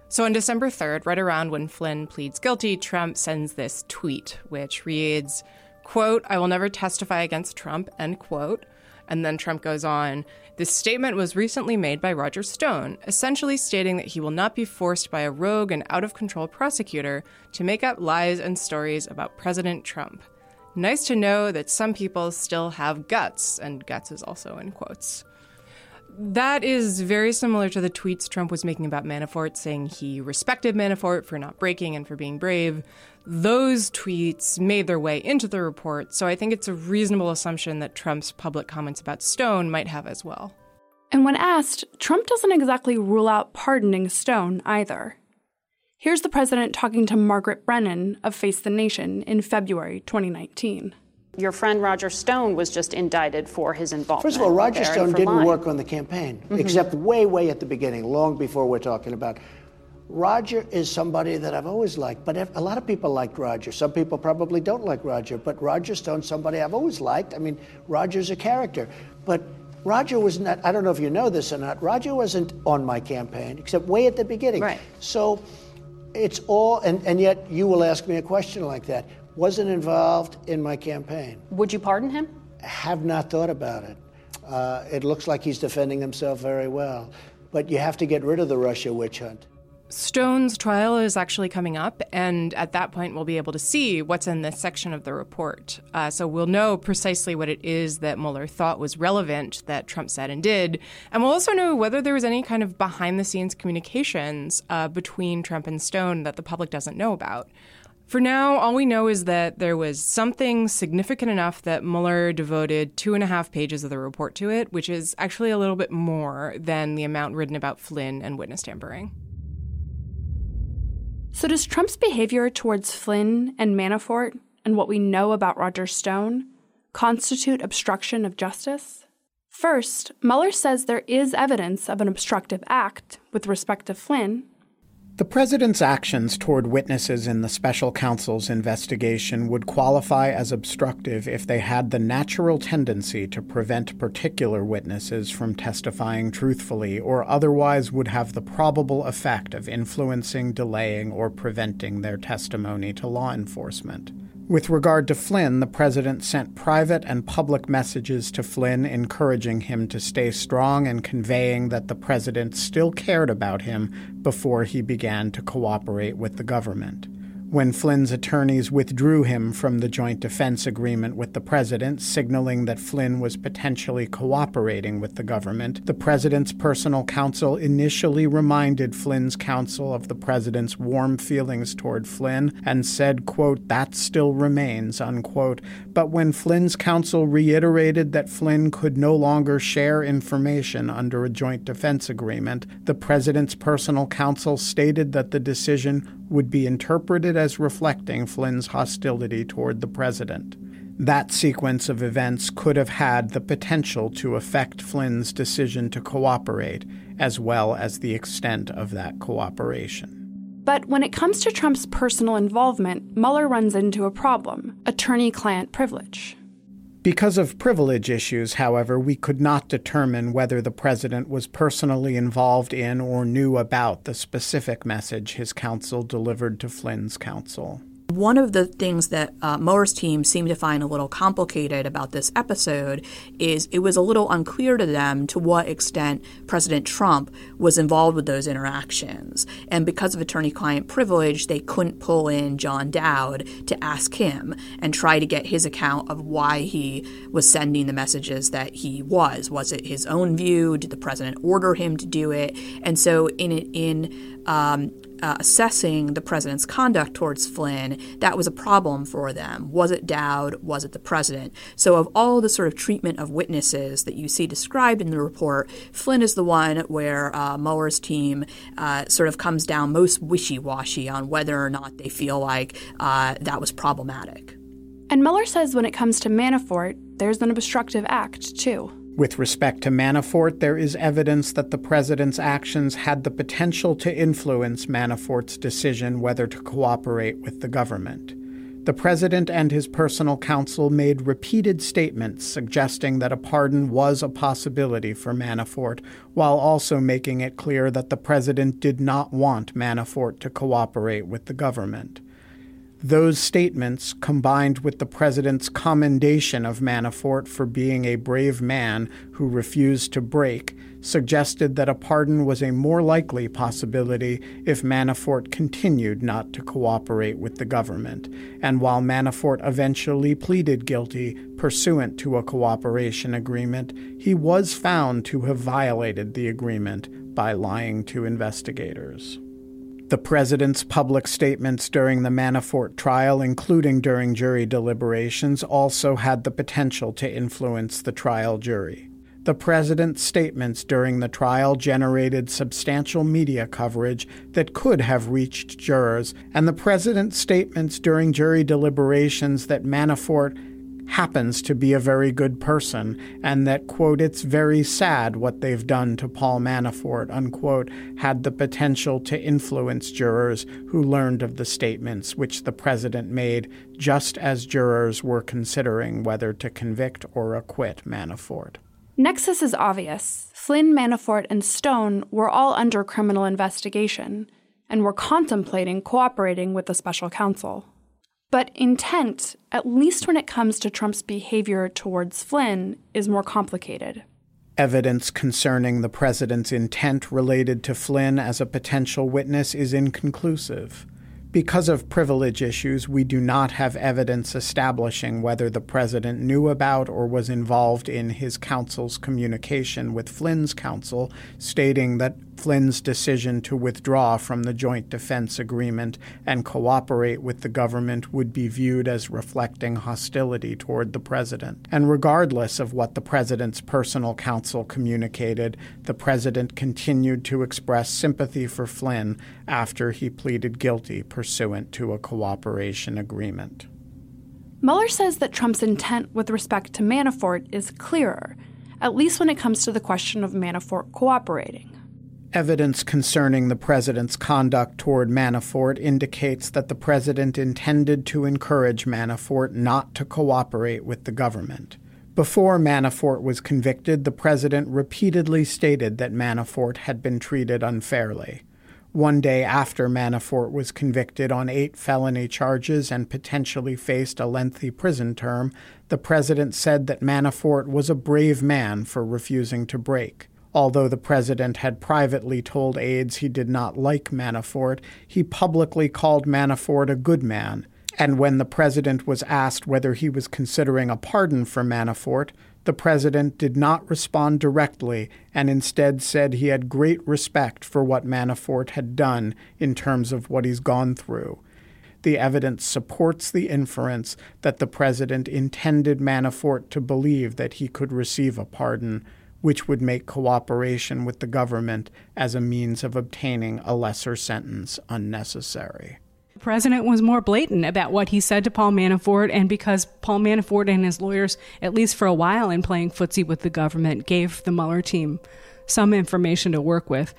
So on December 3rd, right around when Flynn pleads guilty, Trump sends this tweet, which reads, quote, "I will never testify against Trump," end quote. And then Trump goes on, "This statement was recently made by Roger Stone, essentially stating that he will not be forced by a rogue and out-of-control prosecutor to make up lies and stories about President Trump. Nice to know that some people still have guts," and guts is also in quotes. That is very similar to the tweets Trump was making about Manafort, saying he respected Manafort for not breaking and for being brave. Those tweets made their way into the report, so I think it's a reasonable assumption that Trump's public comments about Stone might have as well. And when asked, Trump doesn't exactly rule out pardoning Stone either. Here's the president talking to Margaret Brennan of Face the Nation in February 2019. Your friend Roger Stone was just indicted for his involvement. First of all, Roger there Stone for didn't lying. work on the campaign, except way at the beginning, long before we're talking about. Roger is somebody that I've always liked, but a lot of people liked Roger. Some people probably don't like Roger, but Roger Stone's somebody I've always liked. I mean, Roger's a character. But Roger was not, I don't know if you know this or not, Roger wasn't on my campaign, except way at the beginning. Right. So it's all, and yet you will ask me a question like that. Wasn't involved in my campaign. Would you pardon him? Have not thought about it. It looks like he's defending himself very well. But you have to get rid of the Russia witch hunt. Stone's trial is actually coming up, and at that point we'll be able to see what's in this section of the report. So we'll know precisely what it is that Mueller thought was relevant that Trump said and did, and we'll also know whether there was any kind of behind-the-scenes communications between Trump and Stone that the public doesn't know about. For now, all we know is that there was something significant enough that Mueller devoted 2.5 pages of the report to it, which is actually a little bit more than the amount written about Flynn and witness tampering. So does Trump's behavior towards Flynn and Manafort and what we know about Roger Stone constitute obstruction of justice? First, Mueller says there is evidence of an obstructive act with respect to Flynn. The president's actions toward witnesses in the special counsel's investigation would qualify as obstructive if they had the natural tendency to prevent particular witnesses from testifying truthfully or otherwise would have the probable effect of influencing, delaying, or preventing their testimony to law enforcement. With regard to Flynn, the president sent private and public messages to Flynn encouraging him to stay strong and conveying that the president still cared about him before he began to cooperate with the government. When Flynn's attorneys withdrew him from the joint defense agreement with the president, signaling that Flynn was potentially cooperating with the government, the president's personal counsel initially reminded Flynn's counsel of the president's warm feelings toward Flynn and said, quote, "That still remains," unquote. But when Flynn's counsel reiterated that Flynn could no longer share information under a joint defense agreement, the president's personal counsel stated that the decision would be interpreted as reflecting Flynn's hostility toward the president. That sequence of events could have had the potential to affect Flynn's decision to cooperate, as well as the extent of that cooperation. But when it comes to Trump's personal involvement, Mueller runs into a problem: attorney-client privilege. Because of privilege issues, however, we could not determine whether the president was personally involved in or knew about the specific message his counsel delivered to Flynn's counsel. One of the things that Mueller's team seemed to find a little complicated about this episode is it was a little unclear to them to what extent President Trump was involved with those interactions. And because of attorney-client privilege, they couldn't pull in John Dowd to ask him and try to get his account of why he was sending the messages that he was. Was it his own view? Did the president order him to do it? And so in assessing the president's conduct towards Flynn, that was a problem for them. Was it Dowd? Was it the president? So of all the sort of treatment of witnesses that you see described in the report, Flynn is the one where Mueller's team sort of comes down most wishy-washy on whether or not they feel like that was problematic. And Mueller says when it comes to Manafort, there's an obstructive act, too. With respect to Manafort, there is evidence that the president's actions had the potential to influence Manafort's decision whether to cooperate with the government. The president and his personal counsel made repeated statements suggesting that a pardon was a possibility for Manafort, while also making it clear that the president did not want Manafort to cooperate with the government. Those statements, combined with the president's commendation of Manafort for being a brave man who refused to break, suggested that a pardon was a more likely possibility if Manafort continued not to cooperate with the government. And while Manafort eventually pleaded guilty pursuant to a cooperation agreement, he was found to have violated the agreement by lying to investigators. The president's public statements during the Manafort trial, including during jury deliberations, also had the potential to influence the trial jury. The president's statements during the trial generated substantial media coverage that could have reached jurors, and the president's statements during jury deliberations that Manafort happens to be a very good person, and that, quote, it's very sad what they've done to Paul Manafort, unquote, had the potential to influence jurors who learned of the statements which the president made just as jurors were considering whether to convict or acquit Manafort. Nexus is obvious. Flynn, Manafort, and Stone were all under criminal investigation and were contemplating cooperating with the special counsel. But intent, at least when it comes to Trump's behavior towards Flynn, is more complicated. Evidence concerning the president's intent related to Flynn as a potential witness is inconclusive. Because of privilege issues, we do not have evidence establishing whether the president knew about or was involved in his counsel's communication with Flynn's counsel, stating that Flynn's decision to withdraw from the Joint Defense Agreement and cooperate with the government would be viewed as reflecting hostility toward the president. And regardless of what the president's personal counsel communicated, the president continued to express sympathy for Flynn after he pleaded guilty pursuant to a cooperation agreement. Mueller says that Trump's intent with respect to Manafort is clearer, at least when it comes to the question of Manafort cooperating. Evidence concerning the president's conduct toward Manafort indicates that the president intended to encourage Manafort not to cooperate with the government. Before Manafort was convicted, the president repeatedly stated that Manafort had been treated unfairly. One day after Manafort was convicted on 8 felony charges and potentially faced a lengthy prison term, the president said that Manafort was a brave man for refusing to break. Although the president had privately told aides he did not like Manafort, he publicly called Manafort a good man. And when the president was asked whether he was considering a pardon for Manafort, the president did not respond directly and instead said he had great respect for what Manafort had done in terms of what he's gone through. The evidence supports the inference that the president intended Manafort to believe that he could receive a pardon, which would make cooperation with the government as a means of obtaining a lesser sentence unnecessary. The president was more blatant about what he said to Paul Manafort, and because Paul Manafort and his lawyers, at least for a while in playing footsie with the government, gave the Mueller team some information to work with,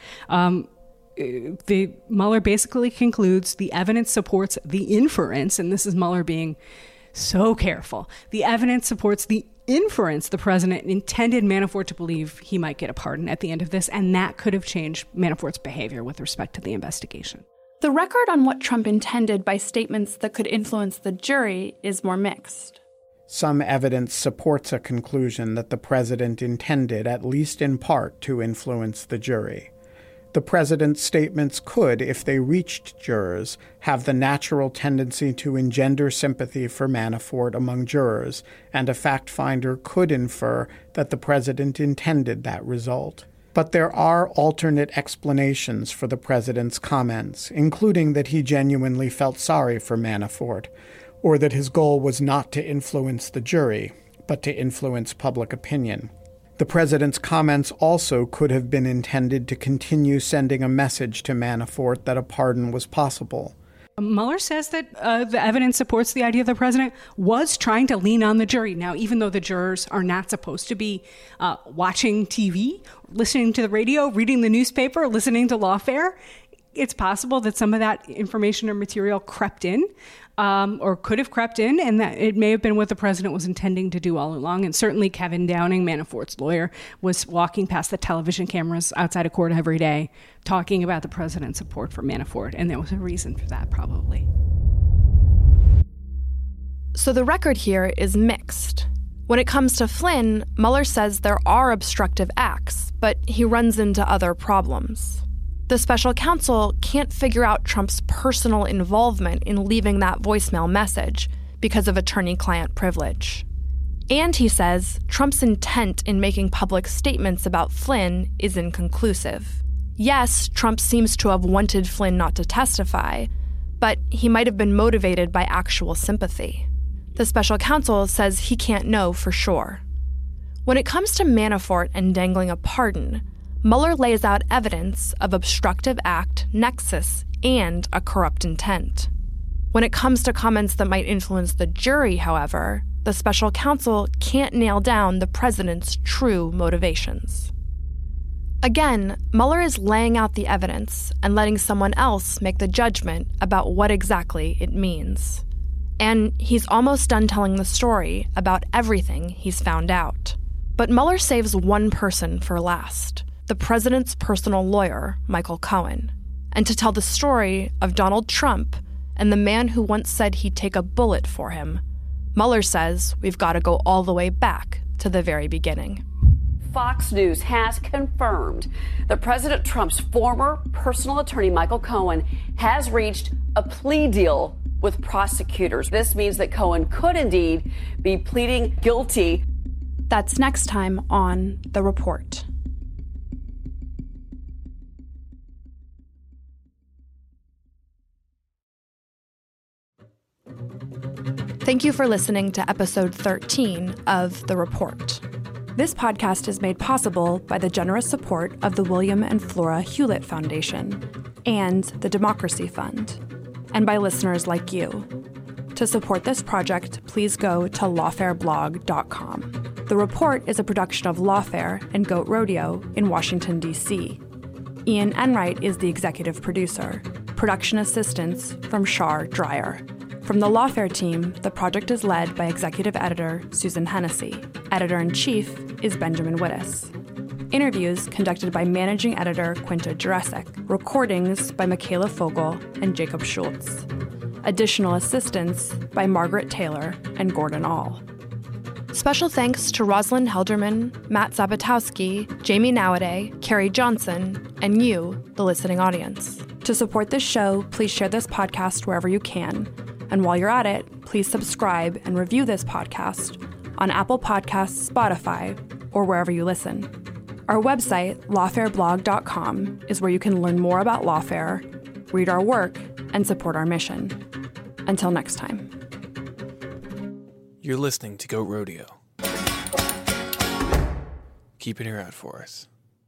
the Mueller basically concludes the evidence supports the inference, and this is Mueller being so careful, the evidence supports the inference the president intended Manafort to believe he might get a pardon at the end of this, and that could have changed Manafort's behavior with respect to the investigation. The record on what Trump intended by statements that could influence the jury is more mixed. Some evidence supports a conclusion that the president intended, at least in part, to influence the jury. The president's statements could, if they reached jurors, have the natural tendency to engender sympathy for Manafort among jurors, and a fact finder could infer that the president intended that result. But there are alternate explanations for the president's comments, including that he genuinely felt sorry for Manafort, or that his goal was not to influence the jury, but to influence public opinion. The president's comments also could have been intended to continue sending a message to Manafort that a pardon was possible. Mueller says that the evidence supports the idea the president was trying to lean on the jury. Now, even though the jurors are not supposed to be watching TV, listening to the radio, reading the newspaper, listening to lawfare, it's possible that some of that information or material crept in, or could have crept in, and that it may have been what the president was intending to do all along. And certainly Kevin Downing, Manafort's lawyer, was walking past the television cameras outside of court every day talking about the president's support for Manafort, and there was a reason for that, probably. So the record here is mixed. When it comes to Flynn, Mueller says there are obstructive acts, but he runs into other problems. The special counsel can't figure out Trump's personal involvement in leaving that voicemail message because of attorney-client privilege. And he says Trump's intent in making public statements about Flynn is inconclusive. Yes, Trump seems to have wanted Flynn not to testify, but he might have been motivated by actual sympathy. The special counsel says he can't know for sure. When it comes to Manafort and dangling a pardon, Mueller lays out evidence of obstructive act, nexus, and a corrupt intent. When it comes to comments that might influence the jury, however, the special counsel can't nail down the president's true motivations. Again, Mueller is laying out the evidence and letting someone else make the judgment about what exactly it means. And he's almost done telling the story about everything he's found out. But Mueller saves one person for last, the president's personal lawyer, Michael Cohen, and to tell the story of Donald Trump and the man who once said he'd take a bullet for him. Mueller says we've got to go all the way back to the very beginning. Fox News has confirmed that President Trump's former personal attorney, Michael Cohen, has reached a plea deal with prosecutors. This means that Cohen could indeed be pleading guilty. That's next time on The Report. Thank you for listening to episode 13 of The Report. This podcast is made possible by the generous support of the William and Flora Hewlett Foundation and the Democracy Fund, and by listeners like you. To support this project, please go to lawfareblog.com. The Report is a production of Lawfare and Goat Rodeo in Washington, D.C. Ian Enright is the executive producer. Production assistance from Shar Dreyer. From the Lawfare team, the project is led by executive editor Susan Hennessy. Editor-in-chief is Benjamin Wittes. Interviews conducted by managing editor Quinta Jurecic. Recordings by Michaela Fogel and Jacob Schultz. Additional assistance by Margaret Taylor and Gordon All. Special thanks to Rosalind Helderman, Matt Zabatowski, Jamie Nowaday, Carrie Johnson, and you, the listening audience. To support this show, please share this podcast wherever you can. And while you're at it, please subscribe and review this podcast on Apple Podcasts, Spotify, or wherever you listen. Our website, lawfareblog.com, is where you can learn more about Lawfare, read our work, and support our mission. Until next time. You're listening to Goat Rodeo. Keep an ear out for us.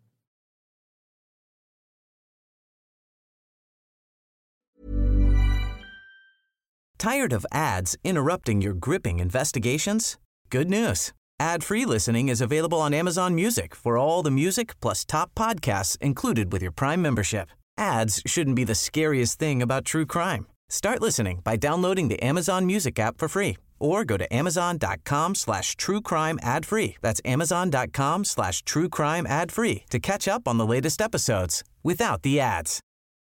Tired of ads interrupting your gripping investigations? Good news. Ad-free listening is available on Amazon Music for all the music plus top podcasts included with your Prime membership. Ads shouldn't be the scariest thing about true crime. Start listening by downloading the Amazon Music app for free or go to amazon.com/truecrime ad-free. That's amazon.com/truecrime ad-free to catch up on the latest episodes without the ads.